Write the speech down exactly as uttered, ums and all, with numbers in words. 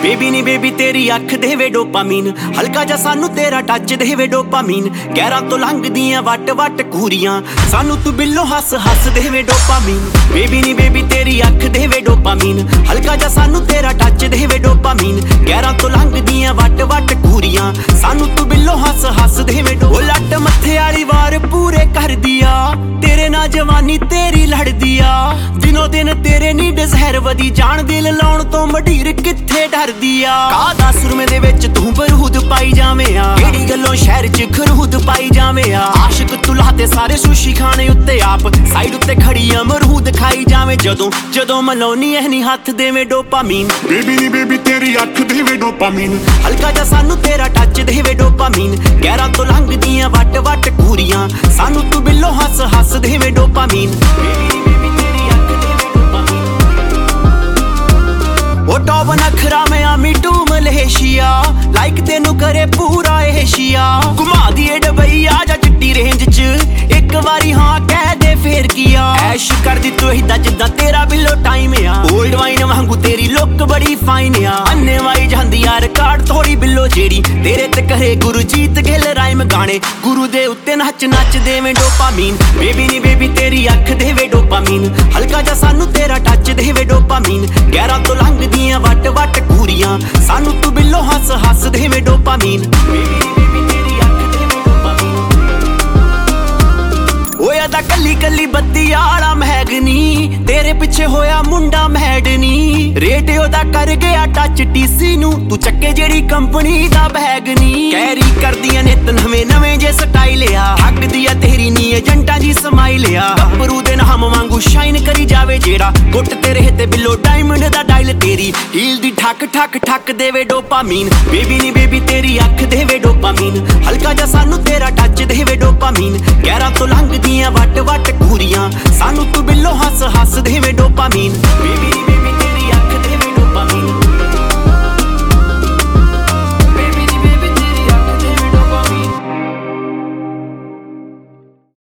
Baby ਨੀ baby ਤੇਰੀ ਅੱਖ ਦੇਵੇ ਡੋਪਾਮੀਨ, ਹਲਕਾ ਜਾ ਸਾਨੂੰ ਤੇਰਾ ਟੱਚ ਦੇਵੇ ਡੋਪਾਮੀਨ। ਗਹਿਰਾਂ ਤੋਂ ਲੰਘਦੀਆਂ ਵੱਟ ਵੱਟ ਕੂਰੀਆਂ, ਸਾਨੂੰ ਤੂੰ ਬਿੱਲੋ ਹੱਸ ਹੱਸ ਦੇਵੇ ਡੋਪਾਮੀਨ। ਬੇਬੀ ਨੀ ਬੇਬੀ ਤੇਰੀ ਅੱਖ ਦੇਵੇ ਡੋਪਾਮੀਨ, ਹਲਕਾ ਜਾ ਸਾਨੂੰ ਤੇਰਾ ਟੱਚ ਦੇਵੇ ਡੋਪਾਮੀਨ। ਗਹਿਰਾਂ ਤੋਂ ਲੰਘਦੀਆਂ ਵੱਟ ਵੱਟ ਕੂਰੀਆਂ, ਸਾਨੂੰ ਤੂੰ ਬਿੱਲੋ ਹੱਸ ਹੱਸ ਦੇਵੇ ਡੋ। ਉਹ ਲੱਟ ਮੱਥੇ ਵਾਲੀ ਵਾਰ ਪੂਰੇ ਕਰਦੀ ਆ, ਤੇਰੇ ਨਾਲ ਜਵਾਨੀ ਤੇਰੀ ਲੜਦੀ ਆ। ਦਿਨੋ ਦਿਨ ਤੇਰੇ ਨੀ ਡਿਜ਼ਾਇਰ ਵਧੀ ਜਾਣ, ਦਿਲ ਲਾਉਣ ਤੋਂ ਮਢੀਰ ਕਿੱਥੇ ਡਰਦੀ ਆ। ਕਾਹਦਾ ਸੁਰਮੇ ਦੇ ਵਿੱਚ ਤੂੰ ਬਰੂਦ ਪਾਈ ਜਾਵੇਂ ਆ, ਕਿਹੜੀ ਗੱਲੋਂ ਸ਼ਹਿਰ ਚ ਖਰੂਦ ਪਾਈ ਜਾਵੇਂ ਆ। ਆਸ਼ਿਕ ਤੂੰ ਲਾਤੇ ਸਾਰੇ ਸੁਸ਼ੀ ਖਾਣੇ ਉੱਤੇ, ਆਪ ਸਾਈਡ ਉੱਤੇ ਖੜੀ ਅਮਰੂਦ ਖਾਈ ਜਾਵੇਂ। ਜਦੋਂ ਜਦੋਂ ਮਲਾਉਣੀ ਐ ਨੀ ਹੱਥ ਦੇਵੇਂ ਡੋਪਾਮੀਨ। ਬੇਬੀ ਨੀ ਬੇਬੀ ਤੇਰੀ ਅੱਖ ਦੇਵੇ ਡੋਪਾਮੀਨ, ਹਲਕਾ ਜਾ ਸਾਨੂੰ ਤੇਰਾ ਟੱਚ ਦੇਵੇ ਡੋਪਾਮੀਨ। ਗਹਿਰਾਂ ਤੋਂ ਲੰਘਦੀਆਂ ਵੱਟ ਵੱਟ ਕੂਰੀਆਂ, ਸਾਨੂੰ ਤੂੰ ਬਿੱਲੋ ਹੱਸ ਹੱਸ ਦੇਵੇ ਡੋਪਾਮੀਨ। ਉਹ ਟੌਪ ਨਖਰਾ ਮੈਂ ਆਮੀ ਟੂ ਮਲੇਸ਼ੀਆ, ਲਾਈਕ ਤੈਨੂੰ ਕਰੇ ਪੂਰਾ ਏਸ਼ੀਆ। ਘੁਮਾ ਦੀਏ ਡਬਈ ਆ ਜਾ ਚਿੱਟੀ ਰੇਂਜ ਚ, ਇੱਕ ਵਾਰੀ ਹਾਂ ਕਹਿ ਦੇ ਫੇਰ ਕੀਆ। ਐਸ਼ ਕਰਦੀ ਤੂੰ ਏਦਾਂ ਜਿੱਦਾਂ ਤੇਰਾ ਬਿੱਲੋ ਟਾਈਮ ਆ, ਓਲਡ ਵਾਈਨ ਵਾਂਗੂ ਤੇਰੀ ਲੁੱਕ ਬੜੀ ਫਾਈਨ ਆ। ਅੰਨੇ ਵਾਈ ਜਾਂਦੀ ਆ ਰਿਕਾਰਡ ਥੋੜੀ ਬਿੱਲੋ ਜਿਹੜੀ, ਤੇਰੇ ਤੇ ਕਹੇ ਗੁਰਜੀਤ ਗਿੱਲ ਰਾਈਮ ਗਾਣੇ। ਗੁਰੂ ਦੇ ਉੱਤੇ ਨੱਚ ਨੱਚ ਦੇਵੇਂ ਡੋਪਾਮੀਨ। ਬੇਬੀ ਨੀ ਬੇਬੀ ਤੇਰੀ ਅੱਖ ਦੇਵੇ ਡੋਪਾਮੀਨ, ਹਲਕਾ ਜਾ ਸਾਨੂੰ ਤੇਰਾ ਟੱਚ ਦੇਵੇ ਡੋਪਾਮੀਨ। ਗਹਿਰਾਂ ਤੋਂ ਲੰਘਦੀਆਂ ਵੱਟ ਵੱਟ ਕੂਰੀਆਂ, ਸਾਨੂੰ ਤੂੰ ਬਿੱਲੋ ਹੱਸ ਹੱਸ ਦੇਵੇਂ ਡੋਪਾਮੀਨ। ਹੋਇਆ ਤਾਂ ਕੱਲੀ ਕੱਲੀ ਬੱਤੀ ਆਲਾ ਮਹਿਗਨੀ, ਤੇਰੇ ਪਿੱਛੇ ਹੋਇਆ ਮੁੰਡਾ ਮੈਡਨੀ। ਰੇਟ ਉਹਦਾ ਕਰ ਗਿਆ ਟੱਚ ਟੀਸੀ ਨੂੰ, ਤੂੰ ਚੱਕੇ ਜਿਹੜੀ ਕੰਪਨੀ ਦਾ ਬੈਗ ਨੀ। ਕੈਰੀ ਕਰਦੀਆਂ ਨਿਤ ਨਵੇਂ ਨਵੇਂ ਜੇ ਸਟਾਈਲ ਆ, ਠੱਗਦੀ ਆ ਤੇਰੀ ਨੀ ਏਜੰਟਾਂ ਜੀ ਸਮਾਈਲ ਆ। ਗੱਭਰੂ ਦੇ ਨਾਮ ਵਾਂਗੂ ਸ਼ਾਈਨ ਕਰੀ ਜਾਵੇ ਜਿਹੜਾ, ਗੁੱਟ ਤੇਰੇ ਤੇ ਬਿੱਲੋ ਡਾਇਮੰਡ ਦਾ ਡਾਇਲ। ਤੇਰੀ ਹੀਲ ਦੀ ਠੱਕ ਠੱਕ ਠੱਕ ਦੇਵੇ ਡੋਪਾਮੀਨ। ਬੇਬੀ ਨੀ ਬੇਬੀ ਤੇਰੀ ਅੱਖ ਦੇਵੇ ਡੋਪਾਮੀਨ, ਹਲਕਾ ਜਾ ਸਾਨੂੰ ਤੇਰਾ ਟੱਚ ਦੇਵੇ ਡੋਪਾਮੀਨ। ਗਹਿਰਾਂ ਤੋਂ ਲੰਘਦੀਆਂ ਵੱਟ ਵੱਟ ਕੂਰੀਆਂ, ਸਾਨੂੰ ਤੂੰ ਬਿੱਲੋ ਹੱਸ ਹੱਸ ਦੇਵੇ ਡੋਪਾਮੀਨ। ਬੇਬੀ